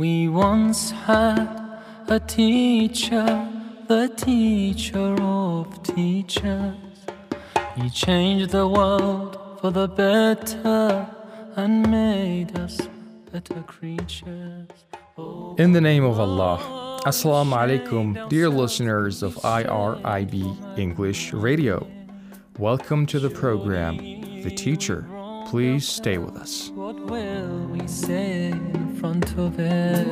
We once had a teacher, the teacher of teachers. He changed the world for the better and made us better creatures. In the name of Allah, Assalamu alaikum, dear listeners of IRIB English Radio. Welcome to the program, The Teacher. Please stay with us. What will we say in front of it?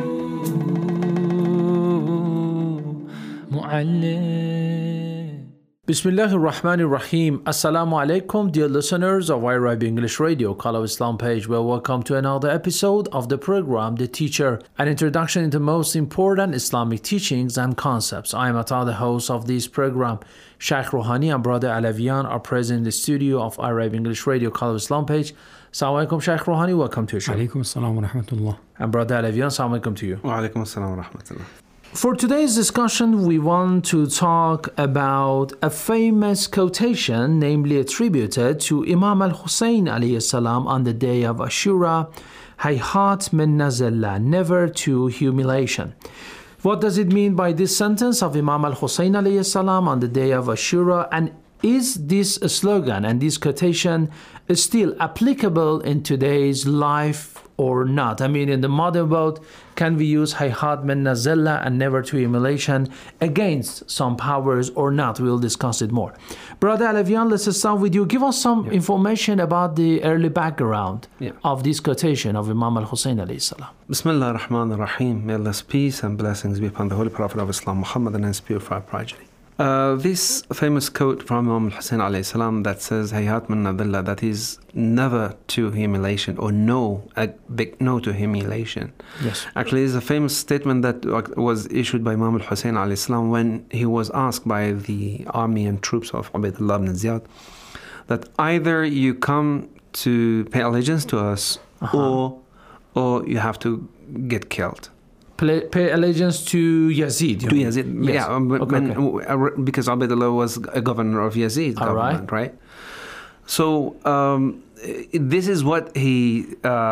Mu'allim. Bismillah ar-Rahman ar-Rahim. Assalamu alaikum, dear listeners of IRIB English Radio, Call of Islam page. Well, welcome to another episode of the program, The Teacher, an introduction into the most important Islamic teachings and concepts. I am Ata, the host of this program. Sheikh Rouhani and Brother Alavian are present in the studio of IRIB English Radio, Call of Islam page. Assalamu alaikum, Sheikh Rouhani. Welcome to your show. Alaikum assalam wa rahmatullah. And Brother Alavian, assalamu alaikum to you. Wa alaikum assalam wa rahmatullah. For today's discussion, we want to talk about a famous quotation, namely attributed to Imam al-Hussein alayhi salam on the day of Ashura, Hayhat min nazalla, never to humiliation. What does it mean by this sentence of Imam al-Hussein alayhi salam on the day of Ashura? And is this slogan and this quotation still applicable in today's life or not? I mean, in the modern world, can we use Hayhat min nazalla and never to humiliation against some powers or not? We'll discuss it more. Brother Alavian, let's start with you. Give us some information about the early background of this quotation of Imam al-Hussein alayhi salam. Bismillah ar-Rahman ar-Rahim. May Allah's peace and blessings be upon the Holy Prophet of Islam, Muhammad, and his purified progeny. This famous quote from Imam al-Hussein alayhi salam that says Hayhat min nadillah, that is never to humiliation, or no, a big no to humiliation. Yes. Actually, it's a famous statement that was issued by Imam al-Hussein alayhi salam when he was asked by the army and troops of Ubaydullah ibn Ziyad that either you come to pay allegiance to us or you have to get killed. Pay allegiance to Yazid. To Yazid, yes. Because Ubaydullah was a governor of Yazid government, right? So this is what he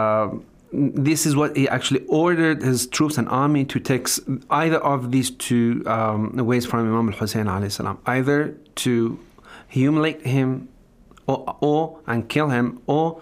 actually ordered his troops and army to take either of these two ways from Imam al-Hussein alayhi salam, either to humiliate him or and kill him, or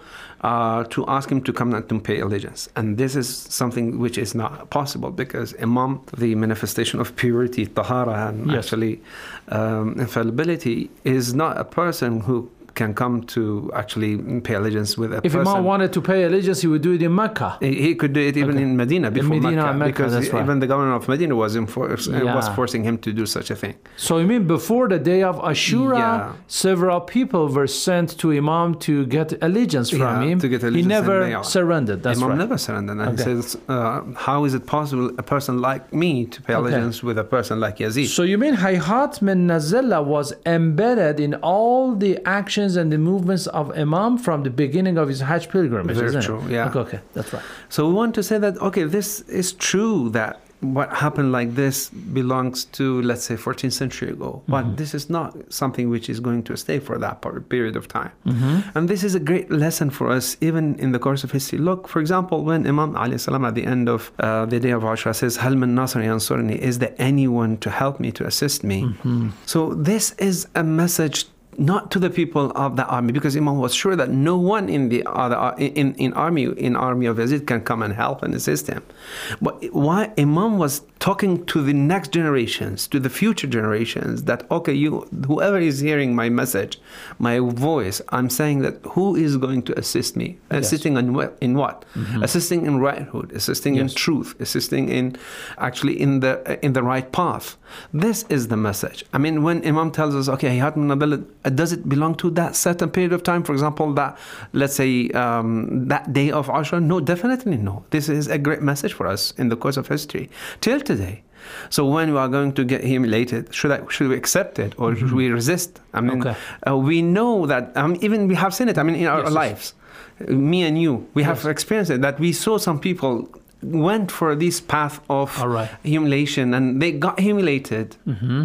to ask him to come and to pay allegiance. And this is something which is not possible, because Imam, the manifestation of purity, tahara, and actually infallibility, is not a person who can come to actually pay allegiance with a person. If Imam wanted to pay allegiance, he would do it in Mecca. He could do it even in Medina before Mecca, because even the governor of Medina was forcing him to do such a thing. So you mean before the day of Ashura, several people were sent to Imam to get allegiance from him. To get allegiance, he never surrendered. That's Imam right. never surrendered. And he says, how is it possible a person like me to pay allegiance with a person like Yazid? So you mean Hayhat min nazalla was embedded in all the actions and the movements of Imam from the beginning of his Hajj pilgrimage. Very true, yeah. Okay, that's right. So we want to say that, this is true that what happened like this belongs to, let's say, 14th century ago. But this is not something which is going to stay for that period of time. And this is a great lesson for us, even in the course of history. Look, for example, when Imam alayhi salam at the end of the day of Ashura says, Hal min nasr yansurni, is there anyone to help me, to assist me? So this is a message not to the people of the army, because Imam was sure that no one in the other army of Yazid can come and help and assist him. But why Imam was talking to the next generations, to the future generations, that whoever is hearing my message, my voice, I'm saying that who is going to assist me? Assisting in what? Assisting in righthood, assisting in truth, assisting in actually in the right path. This is the message. I mean, when Imam tells us, Hayhat min nadillah, does it belong to that certain period of time? For example, that, let's say, that day of Ashura? No, definitely no. This is a great message for us in the course of history till today. So when we are going to get humiliated, should we accept it, or should we resist? I mean, we know that, even we have seen it, in our lives. Me and you, we have experienced it, that we saw some people went for this path of humiliation, and they got humiliated.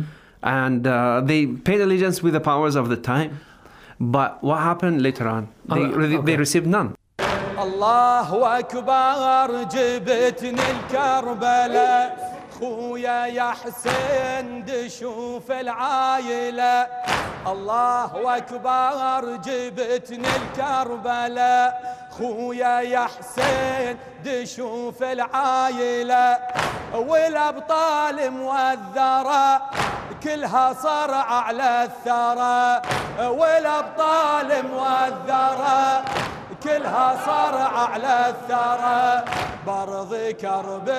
And they paid allegiance with the powers of the time. But what happened later on? They received none. الله أكبر جبتني الكربلاء خويا يا حسين دشوف العايلة الله أكبر جبتني الكربلاء خويا يا حسين دشوف العايلة والأبطال موذرة كلها صرع على الثرى والأبطال موذرة كلها صرع على الثرى برض كرب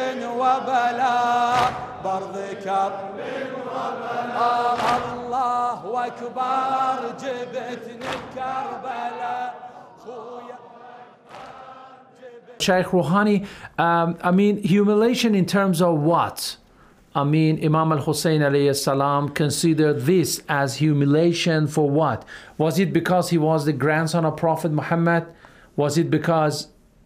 وبلاء برض كرب وبلاء الله أكبر جبتني الكربلاء خويا Shaykh Rouhani, I mean, humiliation in terms of what? I mean, Imam al-Hussein alayhi salam considered this as humiliation for what? Was it because he was the grandson of Prophet Muhammad? Was it because,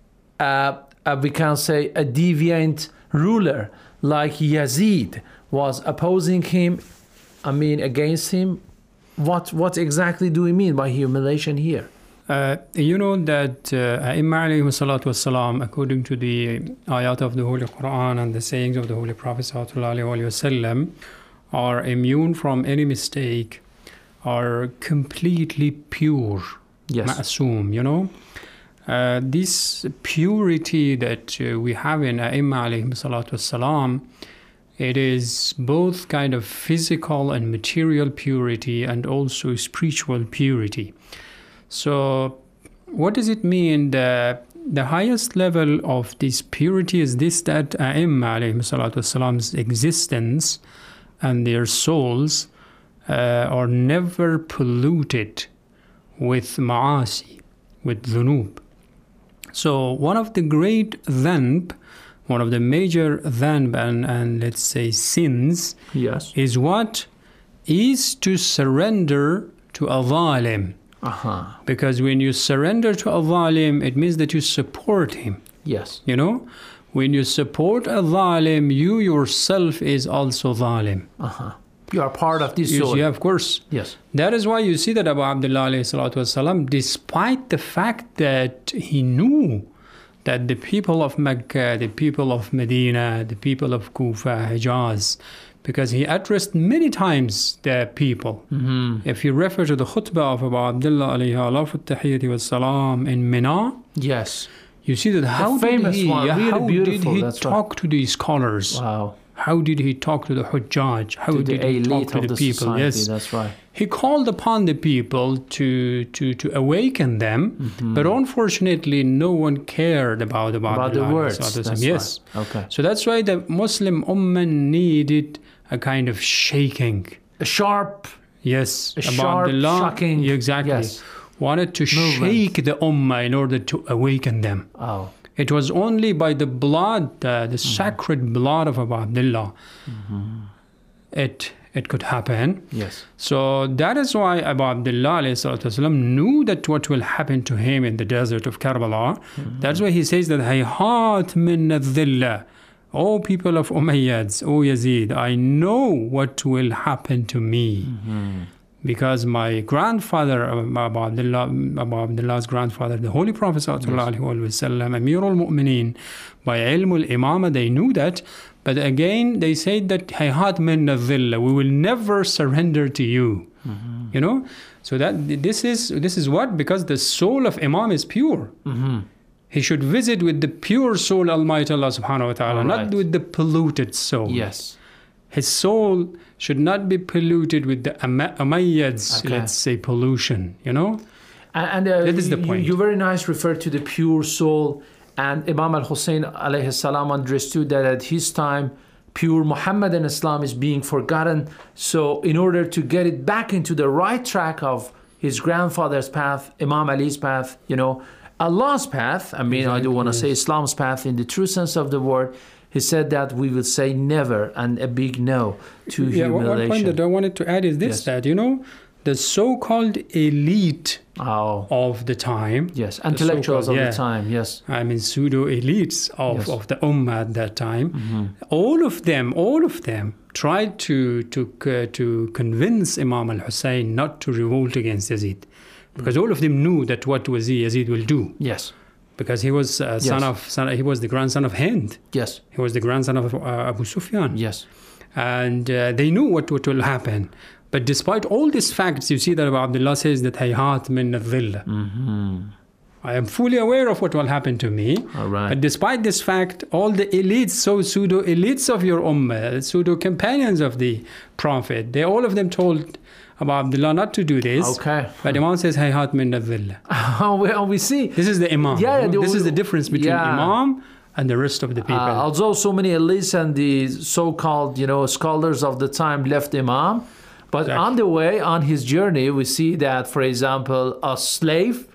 we can say, a deviant ruler like Yazid was opposing him, I mean, against him? What exactly do we mean by humiliation here? You know that A'immah alayhi salatu wassalam, according to the ayat of the Holy Quran and the sayings of the Holy Prophet sallallahu alayhi wasallam, are immune from any mistake, are completely pure, Yes. ma'asum, you know. This purity that we have in A'immah alayhi salatu wassalam, it is both kind of physical and material purity and also spiritual purity. So what does it mean? The highest level of this purity is this, that A'immah alayhi salatu wassalam's existence and their souls are never polluted with ma'asi, with dhunub. So one of the great dhanb, one of the major dhanb and let's say sins, Yes. is what? Is to surrender to a zalim. Because when you surrender to a zalim, it means that you support him. Yes. You know, when you support a zalim, you yourself is also zalim. You are part of this soul. Yeah, of course. Yes. That is why you see that Abu Abdullah alayhi salatu wasalam, despite the fact that he knew that the people of Mecca, the people of Medina, the people of Kufa, Hijaz, because he addressed many times the people. If you refer to the khutbah of Abu Abdullah alayhi tahiyyati wa salam in Mina, Yes. you see that how famous did he, one, really how beautiful, did he that's right. talk to the scholars? Wow. How did he talk to the Hujjaj? How To did the he talk elite to of the the people? society, Yes, that's right. he called upon the people to awaken them, but unfortunately, no one cared about the Abdullah words, alayhi salatu that's wasalam. Yes. right. Okay. So that's why the Muslim Ummah needed a kind of shaking. A sharp, Yes. A Abu sharp, Abdullah, shocking, exactly. yes. Wanted to Movement. shake the Ummah in order to awaken them. oh, It was only by the blood, the sacred blood of Abu Abdullah, it could happen. yes. So that is why Abu Abdullah alayhi salatu wasalam knew that what will happen to him in the desert of Karbala. That's why he says that hayhat min adh-dhilla. O people of Umayyads, O Yazid, I know what will happen to me. Because my grandfather, Abu Abdullah's grandfather, the Holy Prophet sallallahu alaihi wasallam, Amirul Mu'mineen, by ilm al-imama, they knew that. But again, they said that hayhat min adh-dhilla, we will never surrender to you. You know, so that this is what, because the soul of Imam is pure. He should visit with the pure soul, Almighty Allah subhanahu wa ta'ala, not Alright. with the polluted soul. Yes. His soul should not be polluted with the Umayyads, Okay. let's say, pollution, you know? And That is the point. You very nice referred to the pure soul, and Imam al-Hussein alayhi salam understood that at his time, pure Muhammadan Islam is being forgotten. So in order to get it back into the right track of his grandfather's path, Imam Ali's path, you know, Allah's path, I mean, I don't want to say Islam's path in the true sense of the word, he said that we will say never and a big no to humiliation. One point that I wanted to add is this, Yes. that, you know, the so-called elite Oh, of the time, yes, intellectuals of so-called, the time, yes. I mean, pseudo-elites Yes. of the Ummah at that time, all of them tried to convince Imam al-Hussein not to revolt against Yazid. Because all of them knew that what Yazid will do. Yes. because he was he was the grandson of Hind. Yes. He was the grandson of Abu Sufyan. Yes. And they knew what will happen. But despite all these facts, you see that Abu Abdullah says that hayhat min al-dhilla. I am fully aware of what will happen to me. All right. But despite this fact, all the elites, so pseudo-elites of your ummah, pseudo-companions of the Prophet, all of them told Abu Abdullah not to do this. Okay. But Imam says, hayhat min al-dhilla. Well, we see. This is the Imam. Yeah, this is the difference between yeah. Imam and the rest of the people. Although so many elites and the so-called, scholars of the time left Imam, but Exactly. on the way, on his journey, we see that, for example, a slave,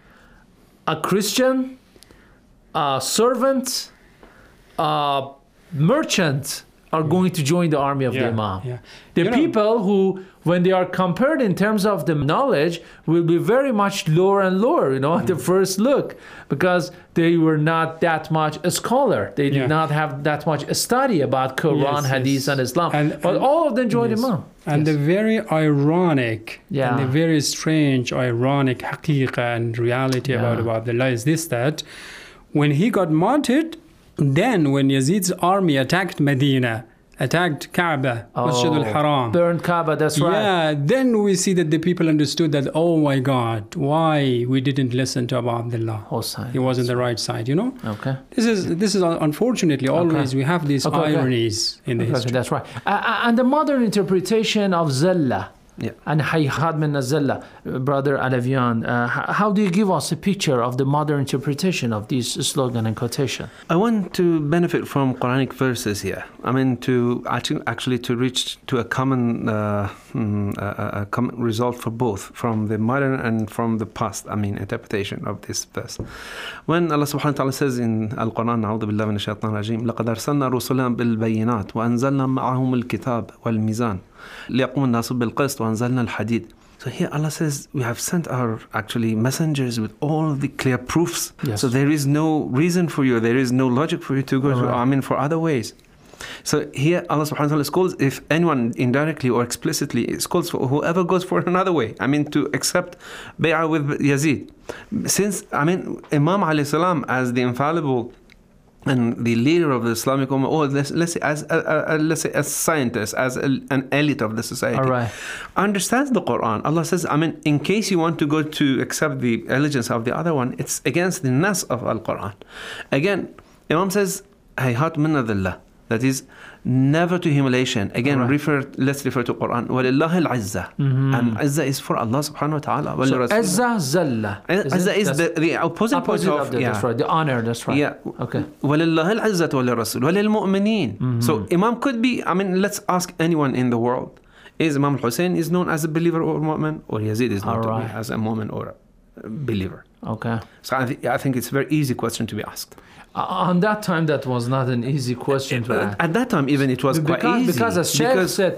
a Christian, a servant, a merchant are going to join the army of the Imam. Yeah. The people who, when they are compared in terms of the knowledge, will be very much lower and lower, at the first look, because they were not that much a scholar. They did not have that much study about Quran, Hadith, and Islam. But all of them joined Imam. And the very ironic and the very strange, ironic haqiqah and reality about Abu Abdullah is this, that when he got martyred, then when Yazid's army attacked Medina, attacked Kaaba, Masjid al-Haram, burned Kaaba, that's right. Yeah, then we see that the people understood that, oh my God, why we didn't listen to Abu Abdullah. He was on the right side, Okay. This is unfortunately always we have these ironies in the history. That's right. And the modern interpretation of Zalla. Yeah. And hayhat min al-zalla, Brother Alavian, how do you give us a picture of the modern interpretation of this slogan and quotation? I want to benefit from Quranic verses here. I mean, to actually to reach to a common common result for both, from the modern and from the past. Interpretation of this verse. When Allah Subhanahu wa Taala says in Al-Quran, "A'udhu billahi minash shaitanir rajim, laqad arsalna rusulan bil bayinat wa anzalna ma'ahum al-kitab wal mizan liyaqum an-nasu bil qist wa anzalna al-hadid." So here Allah says we have sent our messengers with all the clear proofs. Yes. So there is no reason for you, there is no logic for you to go for other ways. So here Allah subhanahu wa ta'ala calls, if anyone indirectly or explicitly, calls for whoever goes for another way, to accept bay'ah with Yazid. Since Imam alayhi salam as the infallible and the leader of the Islamic Ummah, or let's say as scientist, as an elite of the society, understands the Quran. Allah says, in case you want to go to accept the allegiance of the other one, it's against the nas of Al-Quran. Again, Imam says, hayhat min adillah. That is, never to humiliation. Again, let's refer to Quran. وَلِلَّهِ الْعِزَّةِ And Izzah is for Allah subhanahu wa ta'ala. So Izzah, Zalla. Izzah is the opposite point of that's right. The honor, that's right. Yeah. Okay. وَلِلَّهِ الْعِزَّةِ وَلِلرَّسُولِ وَلِلْمُؤْمِنِينَ So Imam could be, let's ask anyone in the world. Is Imam Hussein is known as a believer or mu'min, or Yazid is known to be as a mu'min or a believer? Okay. So I think it's a very easy question to be asked. On that time, that was not an easy question to ask. At that time, even it was quite easy. Because as Shaykh said,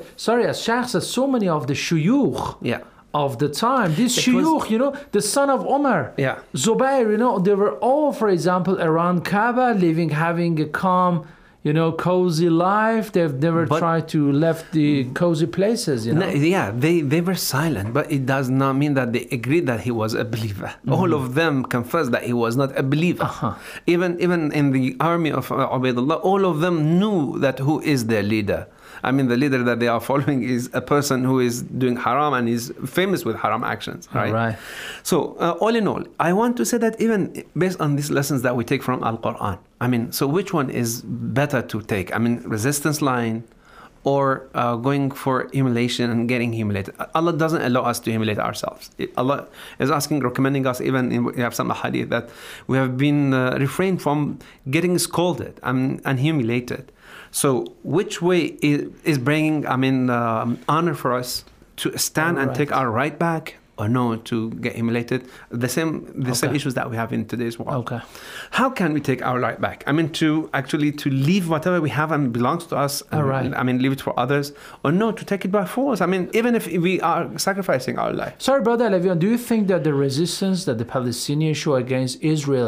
so many of the shuyukh of the time, this shuyukh, the son of Umar, Zubair, they were all, for example, around Kaaba, having a calm, cozy life. They've never tried to left the cozy places, they were silent, but it does not mean that they agreed that he was a believer. All of them confessed that he was not a believer. Even in the army of Ubaidullah, all of them knew that who is their leader. The leader that they are following is a person who is doing haram and is famous with haram actions. Right. So all in all, I want to say that even based on these lessons that we take from Al-Quran, so which one is better to take? Resistance line or going for humiliation and getting humiliated? Allah doesn't allow us to humiliate ourselves. Allah is recommending us, even we have some hadith, that we have been refrained from getting scolded and humiliated. So which way is bringing honor for us to stand and take our right back, or no, to get humiliated? The same issues that we have in today's world. How can we take our right back? To leave whatever we have and belongs to us, and leave it for others, or no, to take it by force. Even if we are sacrificing our life. Sorry, Brother Alavian, do you think that the resistance that the Palestinians show against Israel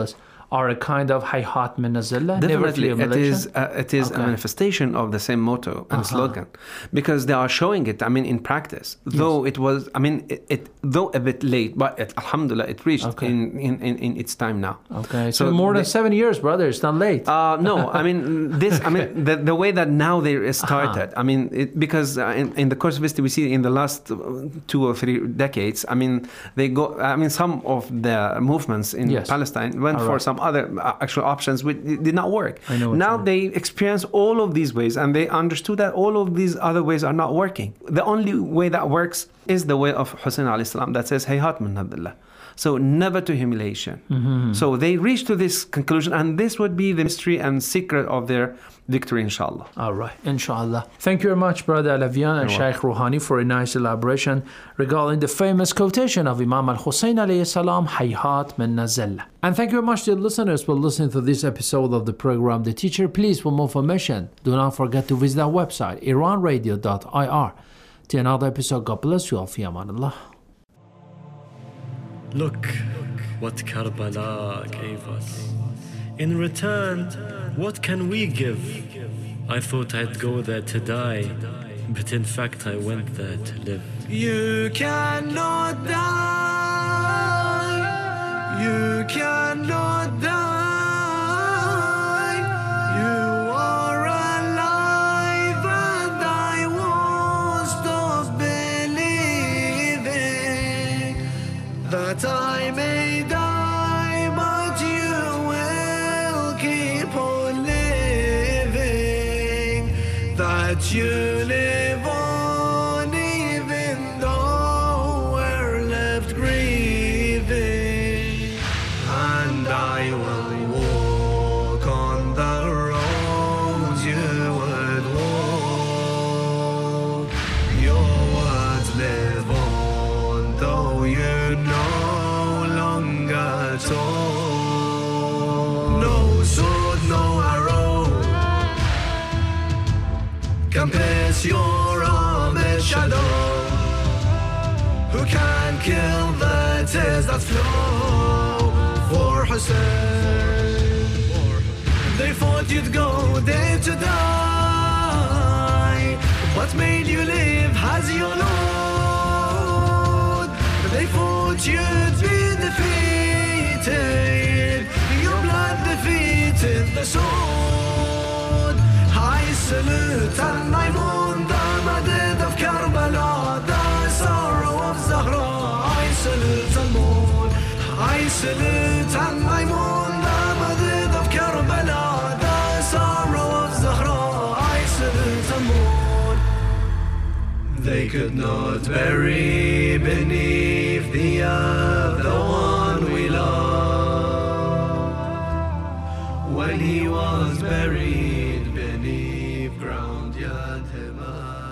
are a kind of hayhat min zillah? Definitely, it is a manifestation of the same motto and slogan, because they are showing it. I mean, in practice, though it was, I mean, though a bit late, but alhamdulillah, it reached in its time now. Okay, so more than 7 years, brother. It's not late. No, I mean the way that now they started. I mean, because in the course of history, we see in the last 2 or 3 decades. I mean, some of the movements in Palestine went for some other actual options which did not work. Now they experience all of these ways, and they understood that all of these other ways are not working. The only way that works is the way of Hussein alayhi salam that says hayhat min hadillah. So never to humiliation. Mm-hmm. So they reached to this conclusion, and this would be the mystery and secret of their victory, inshallah. All right, inshallah. Thank you very much, Brother Alavian and Shaykh Rouhani, for a nice elaboration regarding the famous quotation of Imam al-Hussein alayhi salam, hayhat min zillah. And thank you very much to the listeners for listening to this episode of the program The Teacher. Please, for more information, do not forget to visit our website, iranradio.ir. Till another episode, God bless you all. Fi amanillah. Look what Karbala gave us. In return, what can we give? I thought I'd go there to die, but in fact I went there to live. You cannot die. You cannot die. You are alive, and I won't stop believing that I may die, but you will keep on living, that you live on even though we're left grieving. And I will walk on the roads you would walk. Your words live on, though you no longer talk. No sword, no arrow can pierce your armored shadow. Who can kill the tears that flow for Hussein? They thought you'd go there to die. What made you live as your Lord? They thought you'd be defeated. Your blood defeated the sword. I salute and I mourn the madad of Karbala, the sorrow of Zahra. I salute and mourn. I salute and I mourn the madad of Karbala, the sorrow of Zahra. I salute and mourn. They could not bury beneath the earth the one we love. When he was buried beneath ground, Yad Hema.